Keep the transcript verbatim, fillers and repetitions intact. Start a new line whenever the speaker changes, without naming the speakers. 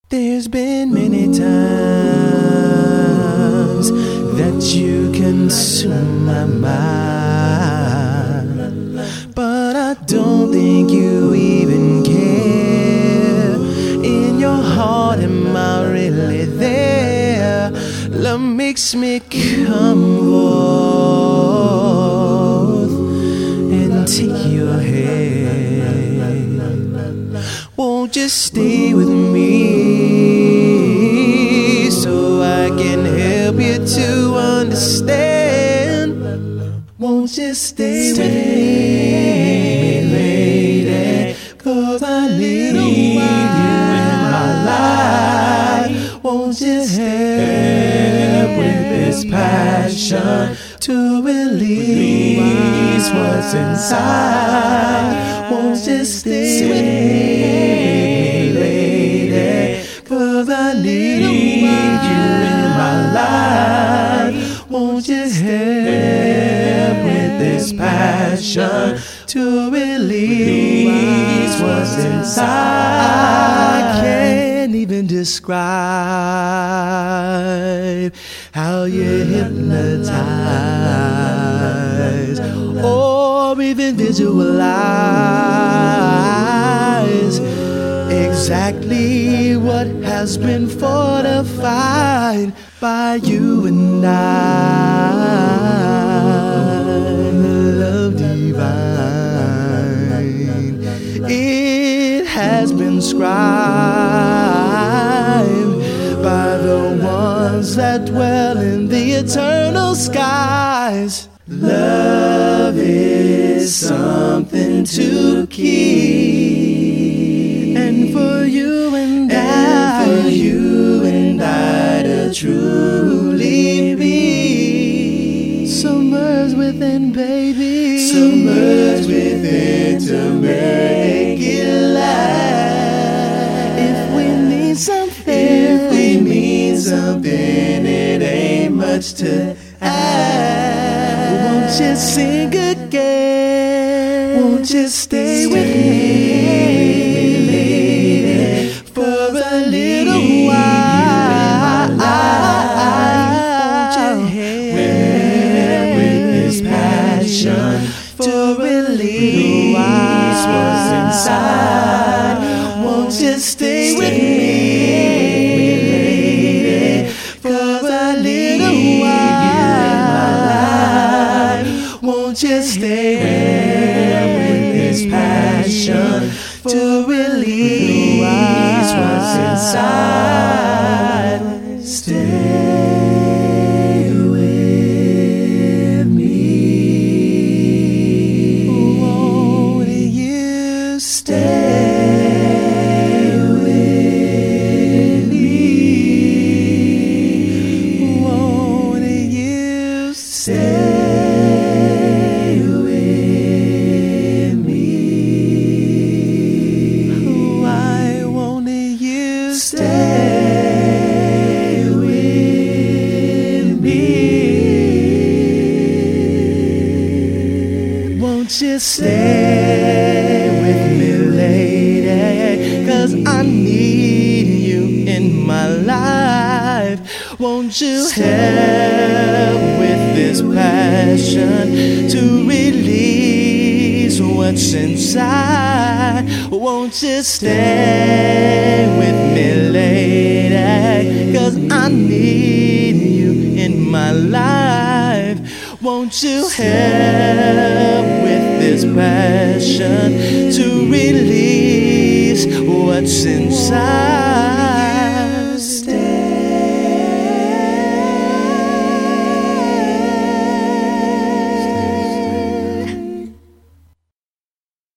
There's been many times that you consume my mind, but I don't think you even care. In your heart, am I really there? Love makes me come forth and take your hand. Won't you stay with me so I can help you to understand? Won't you stay, stay with me, lady? Cause I need you in my life. Won't you help with this passion to release what's inside? Won't you stay with me, lady? Cause I need you in my life. Won't you help with this passion to release what's inside? I can't even describe how you hypnotize or even visualize exactly what has been fortified by you and I. Love divine, it has been scribed by the ones that dwell in the eternal skies. Love is something to keep, and for you and, and I, for you and I to truly be submerged within, baby, submerged within to make it last. If we need something, if we need something, it ain't much to ask. Won't you sing again? Won't you stay, stay with me, lady, for a little while? Won't you help with this passion to release what's inside? Won't you stay with me, lady, for a little while? Won't you stay with this passion to release what's inside? Stay with me. Won't you stay with me? Won't you stay? Stay with me. Won't you stay with me, lady? Cause I need you in my life. Won't you help with this passion to release what's inside? Won't you stay with me, lady? Cause I need you in my life. Won't you help with this passion to release what's inside?